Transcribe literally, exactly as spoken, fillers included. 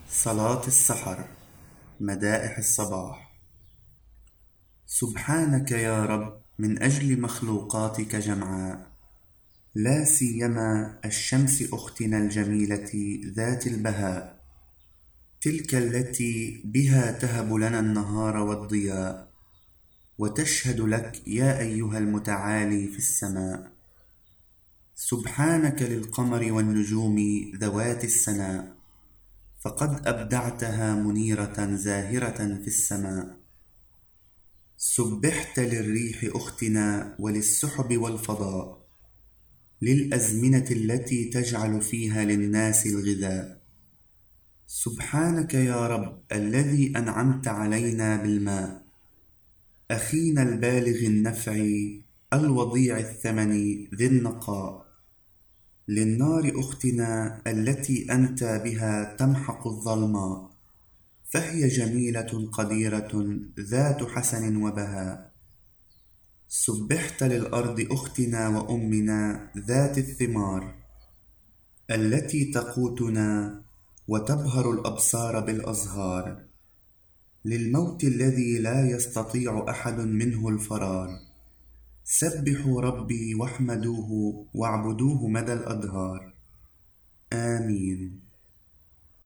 صلاة السحر. مدائح الصباح. سبحانك يا رب من أجل مخلوقاتك جمعاء، لا سيما الشمس أختنا الجميلة ذات البهاء، تلك التي بها تهب لنا النهار والضياء، وتشهد لك يا أيها المتعالي في السماء. سبحانك للقمر والنجوم ذوات السناء، فقد أبدعتها منيرة زاهرة في السماء. سبحت للريح أختنا وللسحب والفضاء، للأزمنة التي تجعل فيها للناس الغذاء. سبحانك يا رب الذي أنعمت علينا بالماء، أخينا البالغ النفع الوضيع الثمن ذي النقاء. للنار أختنا التي أنت بها تمحق الظلماء، فهي جميلة قديرة ذات حسن وبهاء. سبحت للأرض أختنا وأمنا ذات الثمار، التي تقوتنا وتبهر الأبصار بالأزهار. للموت الذي لا يستطيع أحد منه الفرار، سبحوا ربي واحمدوه واعبدوه مدى الأدهار. آمين.